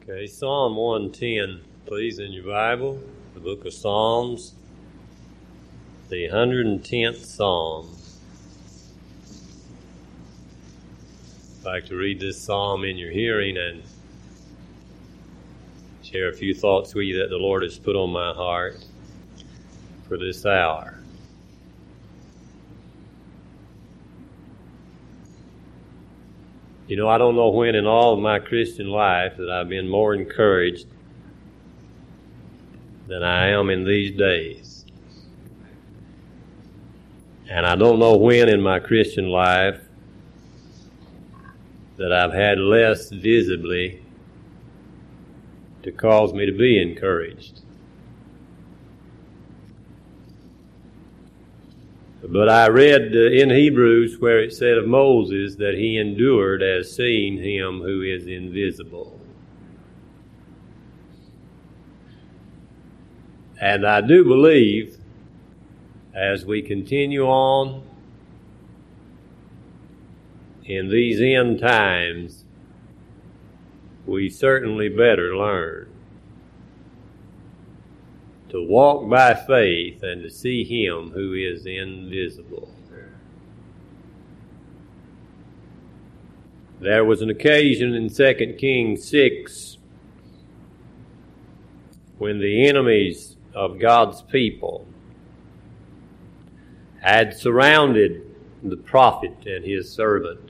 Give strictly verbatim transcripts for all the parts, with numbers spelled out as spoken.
Okay, Psalm one ten, please, in your Bible, the book of Psalms, the one hundred tenth Psalm. I'd like to read this psalm in your hearing and share a few thoughts with you that the Lord has put on my heart for this hour. You know, I don't know when in all of my Christian life that I've been more encouraged than I am in these days. And I don't know when in my Christian life that I've had less visibly to cause me to be encouraged. But I read uh, in Hebrews where it said of Moses that he endured as seeing him who is invisible. And I do believe as we continue on in these end times, we certainly better learn to walk by faith and to see him who is invisible. There was an occasion in Second Kings six when the enemies of God's people had surrounded the prophet and his servant.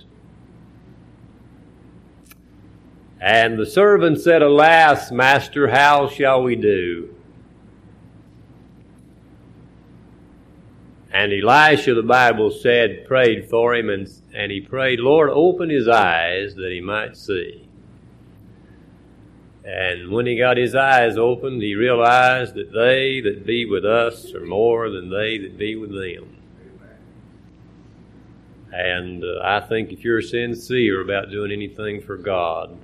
And the servant said, "Alas, master, how shall we do?" And Elisha, the Bible said, prayed for him, and, and he prayed, "Lord, open his eyes that he might see." And when he got his eyes opened, he realized that they that be with us are more than they that be with them. And uh, I think if you're sincere about doing anything for God,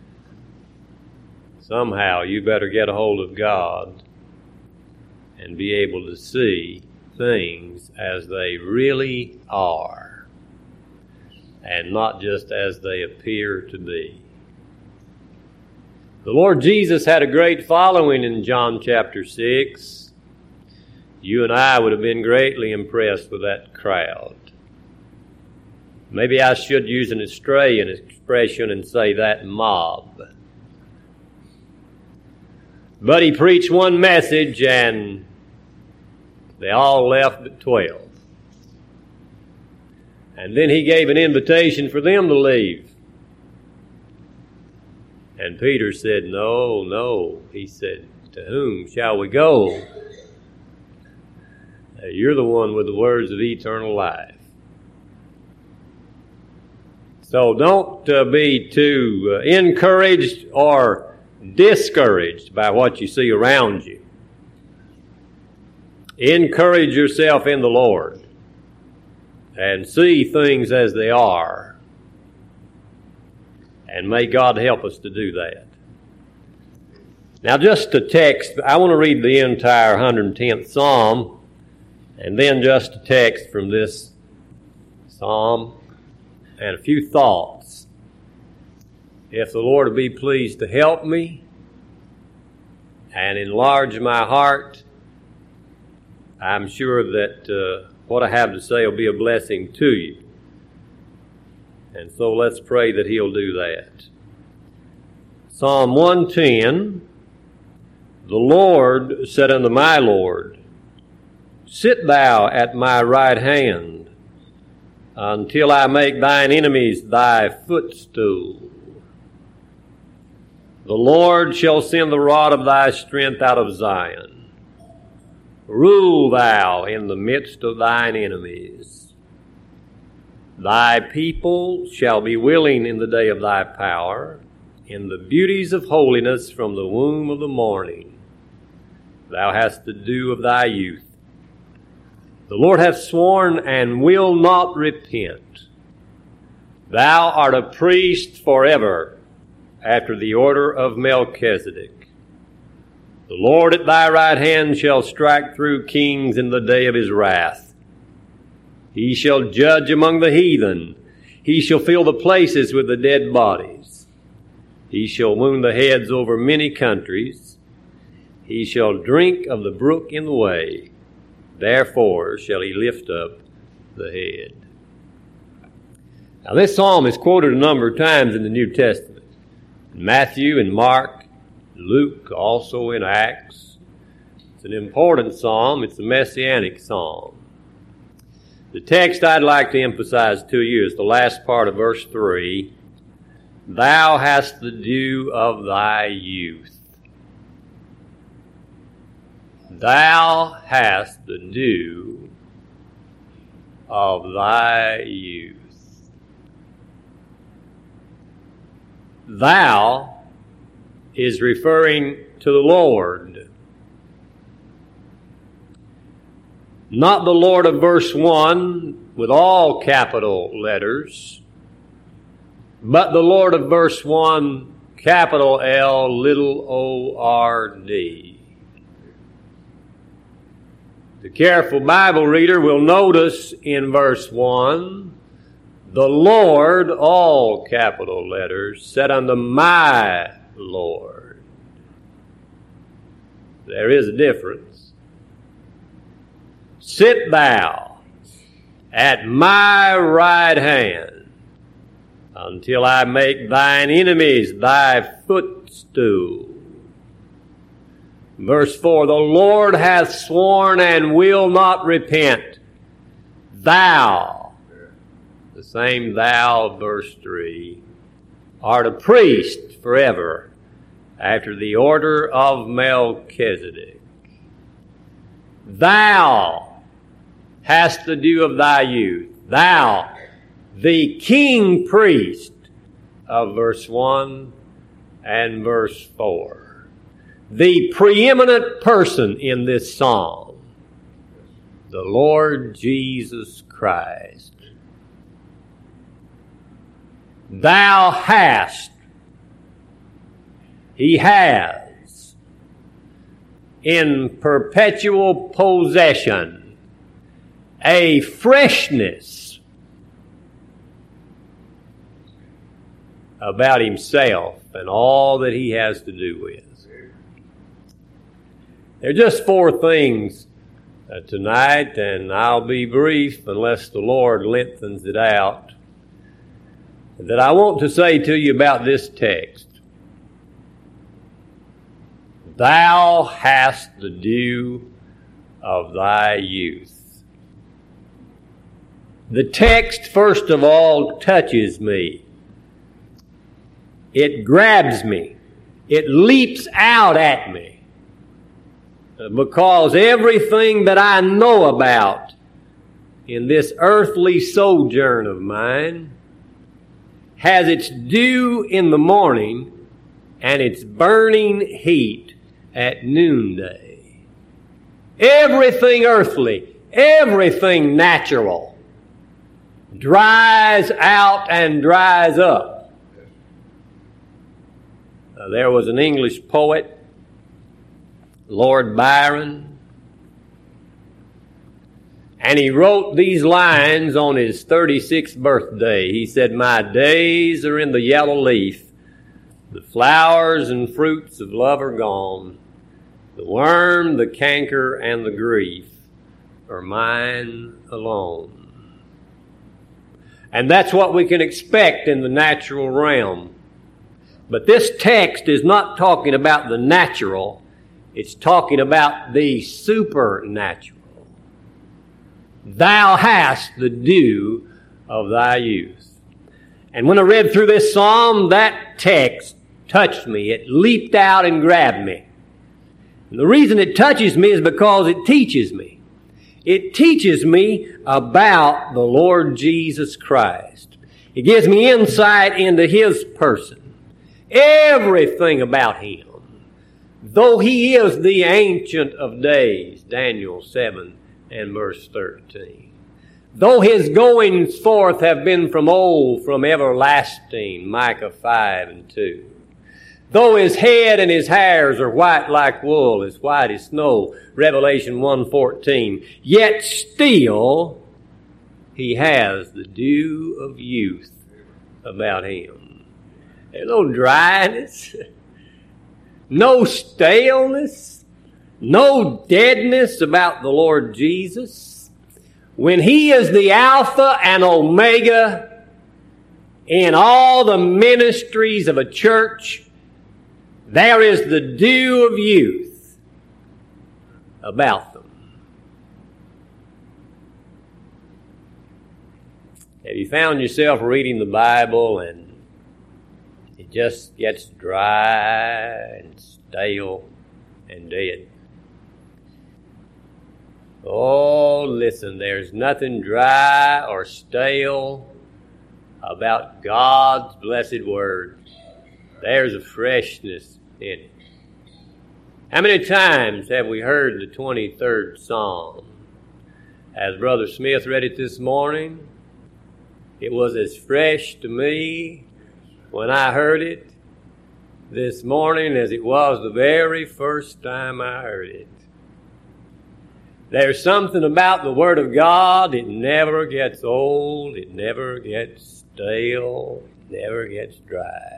somehow you better get a hold of God and be able to see things as they really are and not just as they appear to be. The Lord Jesus had a great following in John chapter six. You and I would have been greatly impressed with that crowd. Maybe I should use an Australian expression and say that mob. But he preached one message and they all left at twelve. And then he gave an invitation for them to leave. And Peter said, "No, no." He said, "To whom shall we go? Uh, you're the one with the words of eternal life." So don't uh, be too uh, encouraged or discouraged by what you see around you. Encourage yourself in the Lord and see things as they are. And may God help us to do that. Now just a text, I want to read the entire one hundred tenth Psalm and then just a text from this Psalm and a few thoughts. If the Lord will be pleased to help me and enlarge my heart, I'm sure that uh, what I have to say will be a blessing to you. And so let's pray that he'll do that. Psalm one ten, "The Lord said unto my Lord, Sit thou at my right hand, until I make thine enemies thy footstool. The Lord shall send the rod of thy strength out of Zion. Rule thou in the midst of thine enemies. Thy people shall be willing in the day of thy power, in the beauties of holiness from the womb of the morning. Thou hast the dew of thy youth. The Lord hath sworn and will not repent. Thou art a priest forever, after the order of Melchizedek. The Lord at thy right hand shall strike through kings in the day of his wrath. He shall judge among the heathen. He shall fill the places with the dead bodies. He shall wound the heads over many countries. He shall drink of the brook in the way. Therefore shall he lift up the head. Now this psalm is quoted a number of times in the New Testament. In Matthew and Mark, Luke, also in Acts. It's an important psalm. It's a messianic psalm. The text I'd like to emphasize to you is the last part of verse three. Thou hast the dew of thy youth. Thou hast the dew of thy youth. Thou is referring to the Lord. Not the Lord of verse one with all capital letters, but the Lord of verse one, capital L, little o r d. The careful Bible reader will notice in verse one, the Lord, all capital letters, said unto my Lord. There is a difference. Sit thou at my right hand until I make thine enemies thy footstool. Verse four, the Lord hath sworn and will not repent. Thou, the same thou, verse three, art a priest forever after the order of Melchizedek. Thou hast the dew of thy youth. Thou, the king priest of verse one and verse four. The preeminent person in this psalm, the Lord Jesus Christ. Thou hast, he has, in perpetual possession, a freshness about himself and all that he has to do with. There are just four things uh, tonight, and I'll be brief unless the Lord lengthens it out, that I want to say to you about this text. Thou hast the dew of thy youth. The text, first of all, touches me. It grabs me. It leaps out at me. Because everything that I know about in this earthly sojourn of mine has its dew in the morning and its burning heat at noonday. Everything earthly, everything natural dries out and dries up. Uh, there was an English poet, Lord Byron, and he wrote these lines on his thirty-sixth birthday. He said, my days are in the yellow leaf. The flowers and fruits of love are gone. The worm, the canker, and the grief are mine alone. And that's what we can expect in the natural realm. But this text is not talking about the natural. It's talking about the supernatural. Thou hast the dew of thy youth. And when I read through this psalm, that text touched me. It leaped out and grabbed me. And the reason it touches me is because it teaches me. It teaches me about the Lord Jesus Christ. It gives me insight into his person. Everything about him. Though he is the Ancient of Days, Daniel seven and verse thirteen. Though his goings forth have been from old, from everlasting, Micah five and two. Though his head and his hairs are white like wool, as white as snow, Revelation one fourteen. Yet still he has the dew of youth about him. There's no dryness, no staleness, no deadness about the Lord Jesus. When He is the Alpha and Omega in all the ministries of a church, there is the dew of youth about them. Have you found yourself reading the Bible and it just gets dry and stale and dead? Oh, listen, there's nothing dry or stale about God's blessed Word. There's a freshness in it. How many times have we heard the twenty-third Psalm? As Brother Smith read it this morning, it was as fresh to me when I heard it this morning as it was the very first time I heard it. There's something about the Word of God, it never gets old, it never gets stale, it never gets dry.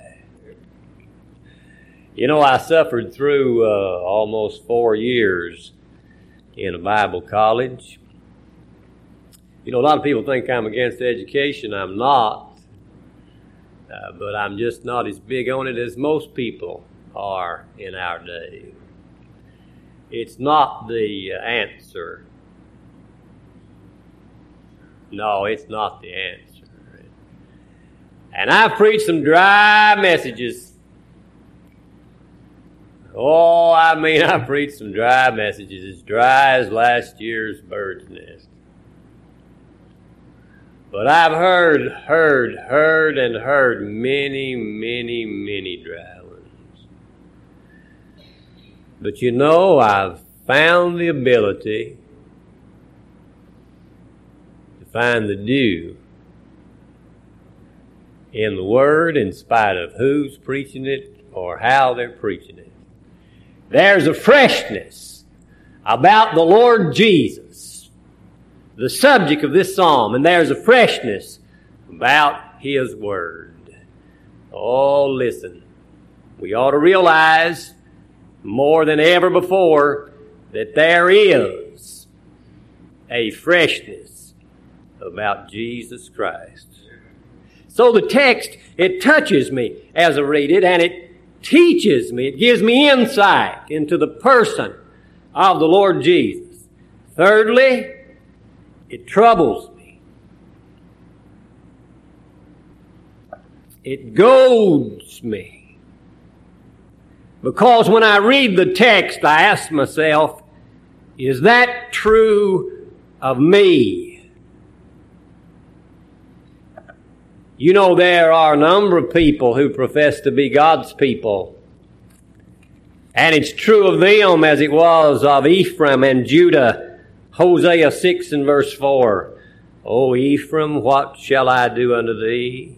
You know, I suffered through uh, almost four years in a Bible college. You know, a lot of people think I'm against education. I'm not. Uh, but I'm just not as big on it as most people are in our day. It's not the answer. No, it's not the answer. And I've preached some dry messages. Oh, I mean, I preached some dry messages, as dry as last year's bird's nest. But I've heard, heard, heard, and heard many, many, many dry ones. But you know, I've found the ability to find the dew in the Word in spite of who's preaching it or how they're preaching it. There's a freshness about the Lord Jesus, the subject of this psalm, and there's a freshness about His Word. Oh, listen, we ought to realize more than ever before that there is a freshness about Jesus Christ. So the text, it touches me as I read it, and it teaches me, it gives me insight into the person of the Lord Jesus. Thirdly, it troubles me. It goads me. Because when I read the text, I ask myself, is that true of me? You know, there are a number of people who profess to be God's people. And it's true of them as it was of Ephraim and Judah. Hosea six and verse four. O Ephraim, what shall I do unto thee?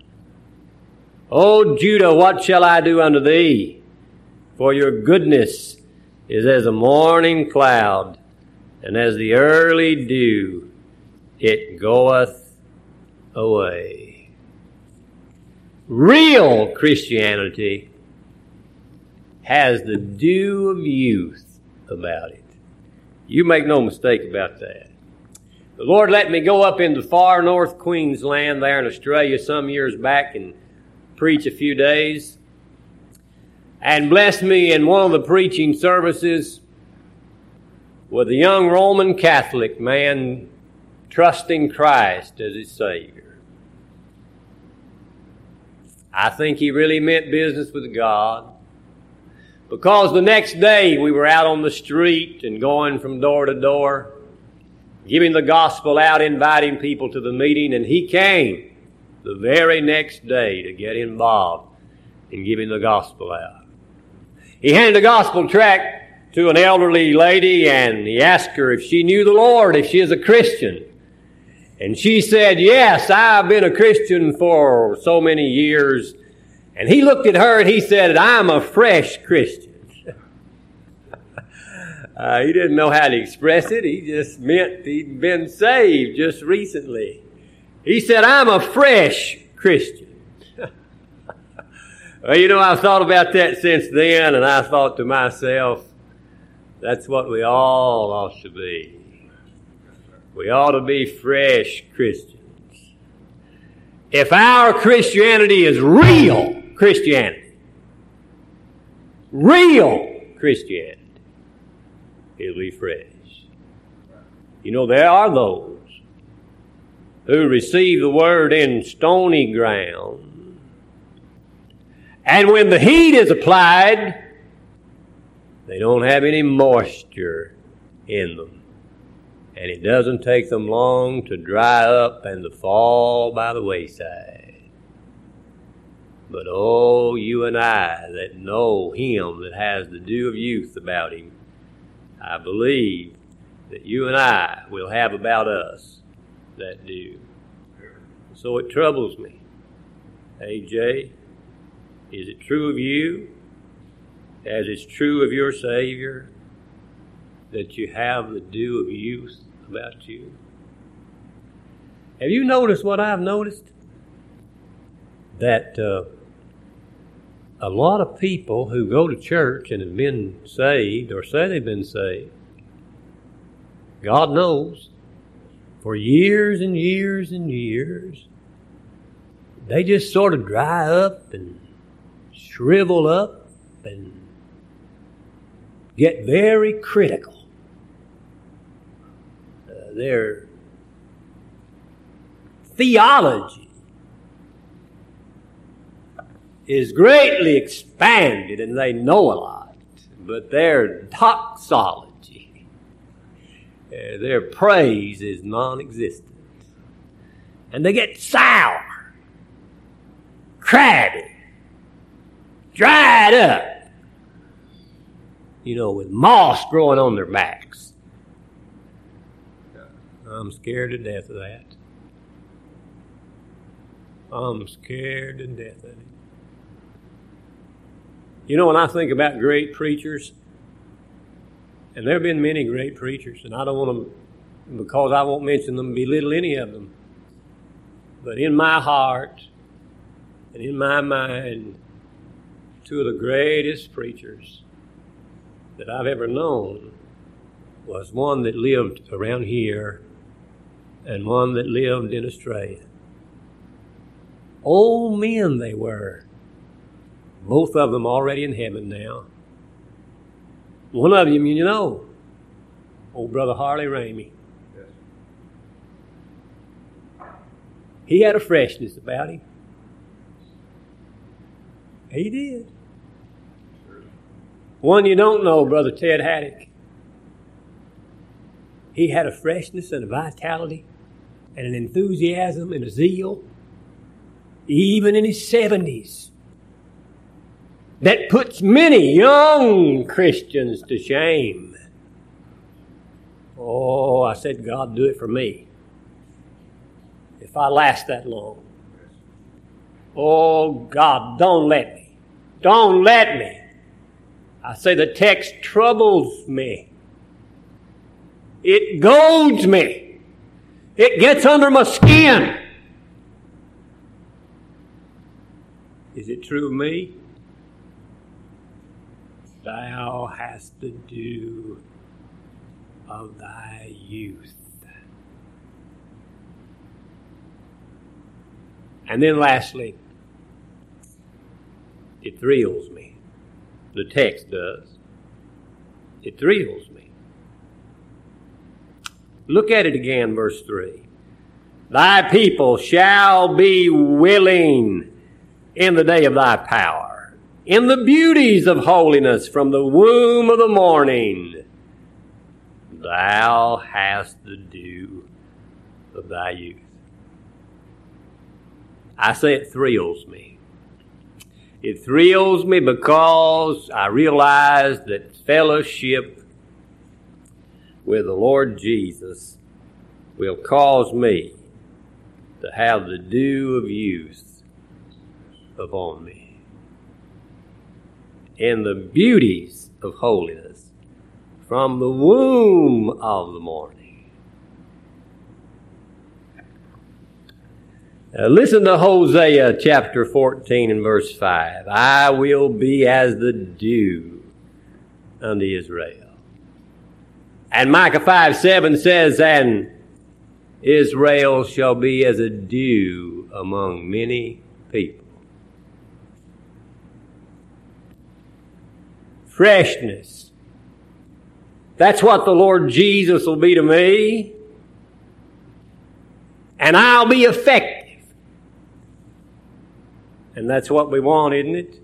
O Judah, what shall I do unto thee? For your goodness is as a morning cloud, and as the early dew, it goeth away. Real Christianity has the dew of youth about it. You make no mistake about that. The Lord let me go up into far north Queensland there in Australia some years back and preach a few days. And blessed me in one of the preaching services with a young Roman Catholic man trusting Christ as his Savior. I think he really meant business with God, because the next day we were out on the street and going from door to door, giving the gospel out, inviting people to the meeting, and he came the very next day to get involved in giving the gospel out. He handed a gospel tract to an elderly lady, and he asked her if she knew the Lord, if she is a Christian. And she said, yes, I've been a Christian for so many years. And he looked at her and he said, I'm a fresh Christian. uh, he didn't know how to express it. He just meant he'd been saved just recently. He said, I'm a fresh Christian. Well, you know, I've thought about that since then, and I thought to myself, that's what we all ought to be. We ought to be fresh Christians. If our Christianity is real Christianity, real Christianity, it'll be fresh. You know, there are those who receive the word in stony ground, and when the heat is applied, they don't have any moisture in them. And it doesn't take them long to dry up and to fall by the wayside. But oh, you and I that know Him, that has the dew of youth about Him, I believe that you and I will have about us that dew. So it troubles me. A J, is it true of you, as it's true of your Savior, that you have the dew of youth about you? Have you noticed what I've noticed? That uh, a lot of people who go to church and have been saved or say they've been saved, God knows, for years and years and years, they just sort of dry up and shrivel up and get very critical. Uh, their theology is greatly expanded and they know a lot, but their doxology, uh, their praise is non-existent. And they get sour, crabby, dried up, you know, with moss growing on their backs. I'm scared to death of that. I'm scared to death of it. You know, when I think about great preachers, and there have been many great preachers, and I don't want to, because I won't mention them, belittle any of them. But in my heart and in my mind, two of the greatest preachers that I've ever known was one that lived around here and one that lived in Australia. Old men they were. Both of them already in heaven now. One of them, you know, old brother Harley Ramey. Yes. He had a freshness about him. He did. One you don't know, Brother Ted Haddock. He had a freshness and a vitality and an enthusiasm and a zeal, even in his seventies, that puts many young Christians to shame. Oh, I said, God, do it for me, if I last that long. Oh, God, don't let me. Don't let me. I say the text troubles me. It goads me. It gets under my skin. Is it true of me? Thou hast the dew of thy youth. And then lastly, it thrills me. The text does. It thrills me. Look at it again, verse three. Thy people shall be willing in the day of thy power, in the beauties of holiness from the womb of the morning. Thou hast the dew of thy youth. I say it thrills me. It thrills me because I realize that fellowship with the Lord Jesus will cause me to have the dew of youth upon me, in the beauties of holiness from the womb of the morning. Uh, listen to Hosea chapter fourteen and verse five. I will be as the dew unto Israel. And Micah five seven says, and Israel shall be as a dew among many people. Freshness. That's what the Lord Jesus will be to me. And I'll be effective. And that's what we want, isn't it?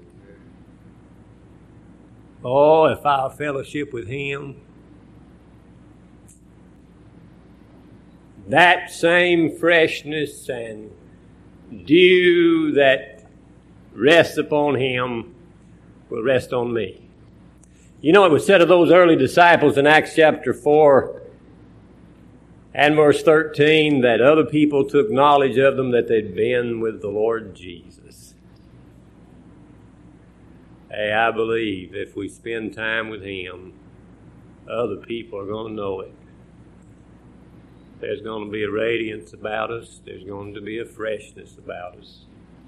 Oh, if I'll fellowship with Him. That same freshness and dew that rests upon Him will rest on me. You know, it was said of those early disciples in Acts chapter four and verse thirteen that other people took knowledge of them that they'd been with the Lord Jesus. Hey, I believe if we spend time with Him, other people are going to know it. There's going to be a radiance about us. There's going to be a freshness about us.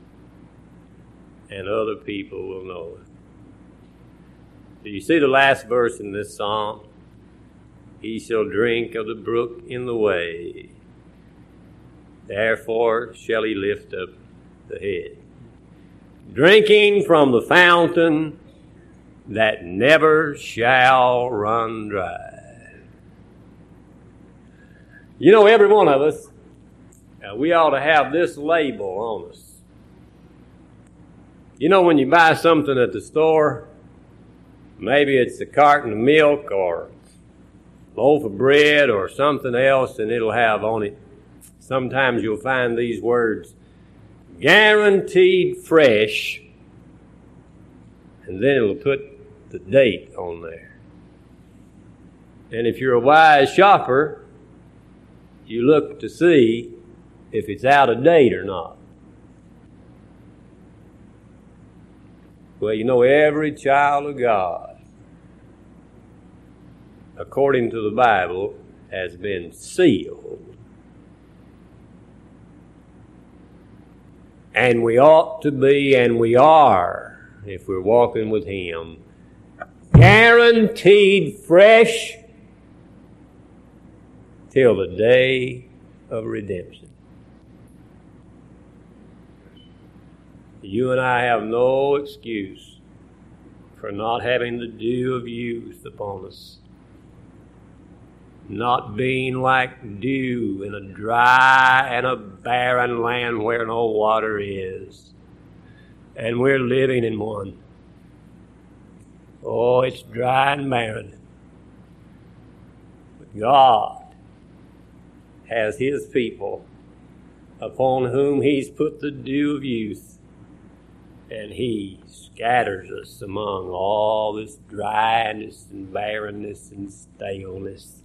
And other people will know it. Do you see the last verse in this psalm? He shall drink of the brook in the way. Therefore shall he lift up the head. Drinking from the fountain that never shall run dry. You know, every one of us, uh, we ought to have this label on us. You know, when you buy something at the store, maybe it's a carton of milk or a loaf of bread or something else, and it'll have on it, sometimes you'll find these words, guaranteed fresh, and then it'll put the date on there. And if you're a wise shopper, you look to see if it's out of date or not. Well, you know, every child of God, according to the Bible, has been sealed. And we ought to be, and we are, if we're walking with Him, guaranteed fresh till the day of redemption. You and I have no excuse for not having the dew of youth upon us. Not being like dew in a dry and a barren land where no water is. And we're living in one. Oh, it's dry and barren. But God has His people upon whom He's put the dew of youth, and He scatters us among all this dryness and barrenness and staleness.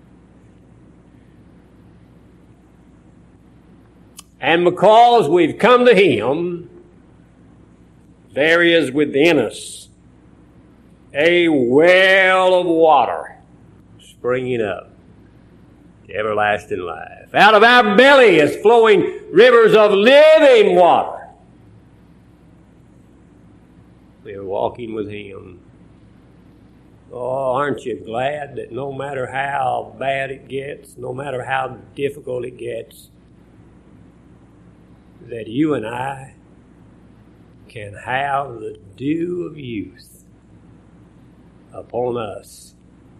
And because we've come to Him, there is within us a well of water springing up. Everlasting life. Out of our belly is flowing rivers of living water. We are walking with Him. Oh, aren't you glad that no matter how bad it gets, no matter how difficult it gets, that you and I can have the dew of youth upon us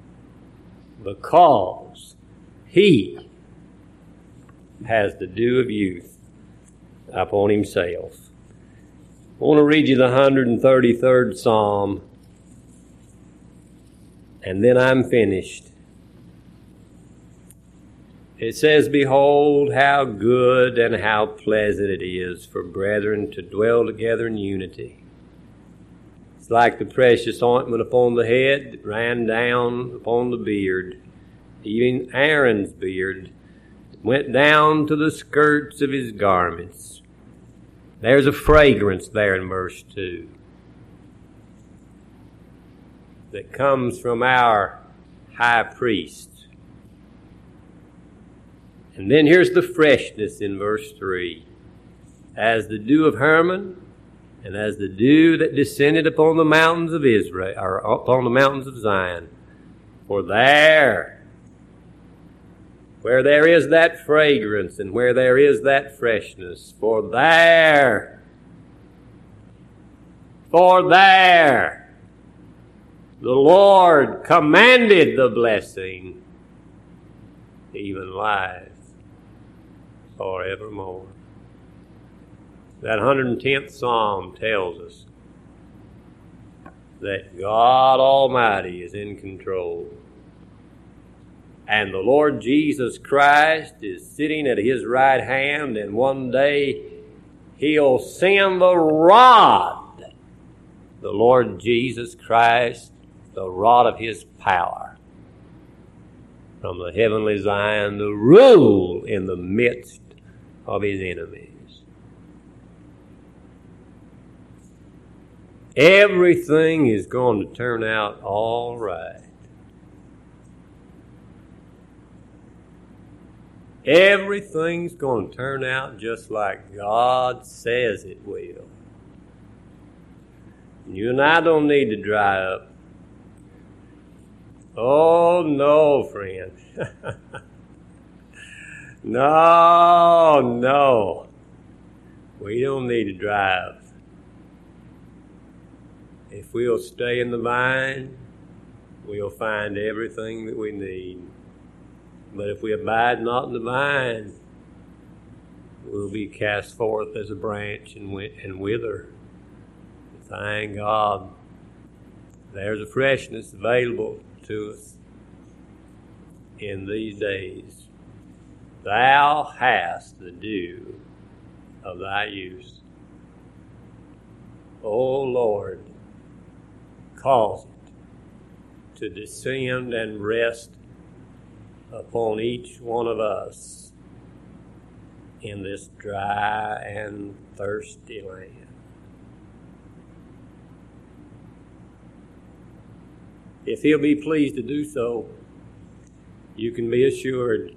because He has the dew of youth upon Himself. I want to read you the one hundred thirty-third Psalm, and then I'm finished. It says, behold, how good and how pleasant it is for brethren to dwell together in unity. It's like the precious ointment upon the head that ran down upon the beard, even Aaron's beard, went down to the skirts of his garments. There's a fragrance there in verse two that comes from our high priest. And then here's the freshness in verse three. as the dew of Hermon, and as the dew that descended upon the mountains of Israel, or upon the mountains of Zion. For there, where there is that fragrance and where there is that freshness, for there, for there, the Lord commanded the blessing, even life forevermore. That one hundred tenth Psalm tells us that God Almighty is in control. And the Lord Jesus Christ is sitting at His right hand, and one day He'll send the rod, the Lord Jesus Christ, the rod of His power, from the heavenly Zion to rule in the midst of His enemies. Everything is going to turn out all right. Everything's going to turn out just like God says it will. You and I don't need to dry up. Oh, no, friend. No, no. We don't need to dry up. If we'll stay in the vine, we'll find everything that we need. But if we abide not in the vine, we'll be cast forth as a branch and and wither. Thank God, there's a freshness available to us in these days. Thou hast the dew of thy youth. O Lord, cause it to descend and rest upon each one of us in this dry and thirsty land. If He'll be pleased to do so, you can be assured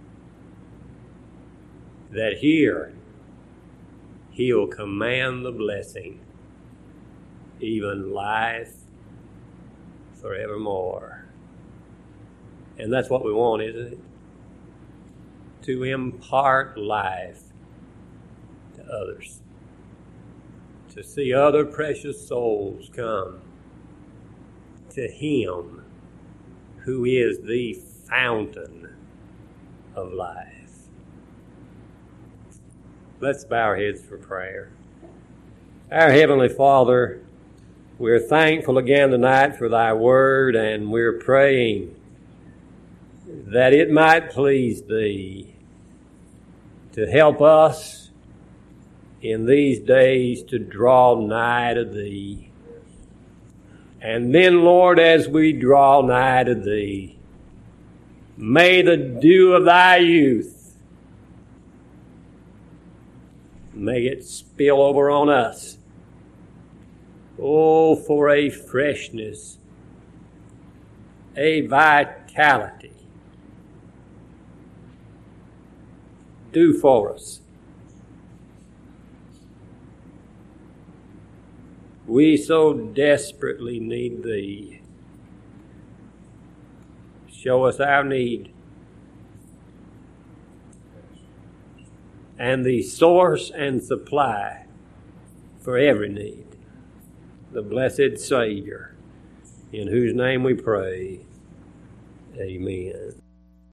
that here He'll command the blessing, even life forevermore. And that's what we want, isn't it? To impart life to others. To see other precious souls come to Him who is the fountain of life. Let's bow our heads for prayer. Our Heavenly Father, we're thankful again tonight for Thy Word, and we're praying that it might please Thee to help us in these days to draw nigh to Thee. And then, Lord, as we draw nigh to Thee, may the dew of Thy youth, may it spill over on us. Oh, for a freshness, a vitality. Do for us. We so desperately need Thee. Show us our need. And the source and supply for every need. The blessed Savior, in whose name we pray. Amen.